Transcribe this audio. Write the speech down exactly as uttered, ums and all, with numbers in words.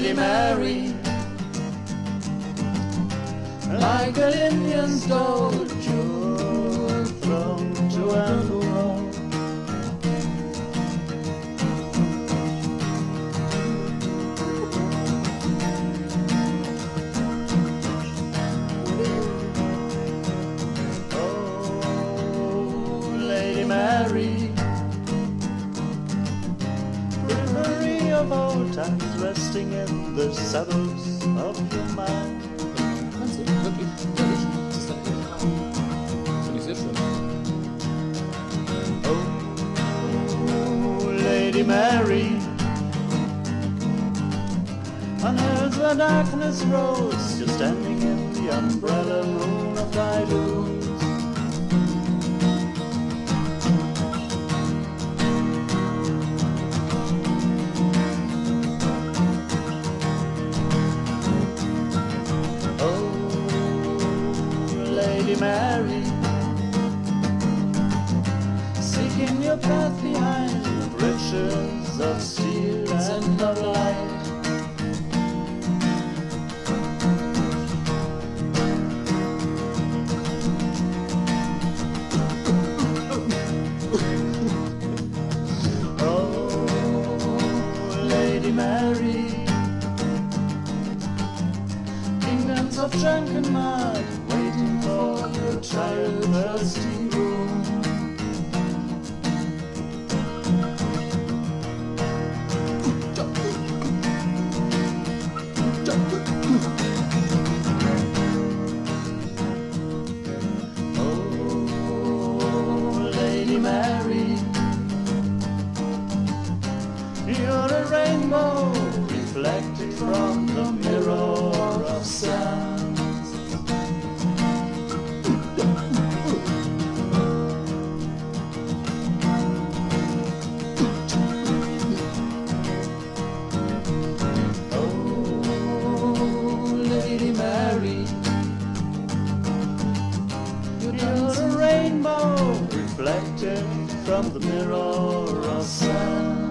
Lady Mary, like an Indian's gold jewel thrown to and fro. Oh, Lady Mary, memory of old times resting in the saddles of your mind. Kannst du, wirklich, wirklich. Das ist dein Inhalt. Finde ich sehr schön. Oh, Lady Mary, on hills where darkness rose, you're standing in the umbrella moon of thy blues. Lady Mary, seeking your path behind the bridges of steel and of light. Oh, Lady Mary, kingdoms of junk and mud, waiting for your child-thirsty room. Oh, Lady Mary, you're a rainbow reflected from the mirror of sun. Lady Mary, you're a rainbow reflected from the mirror of sun.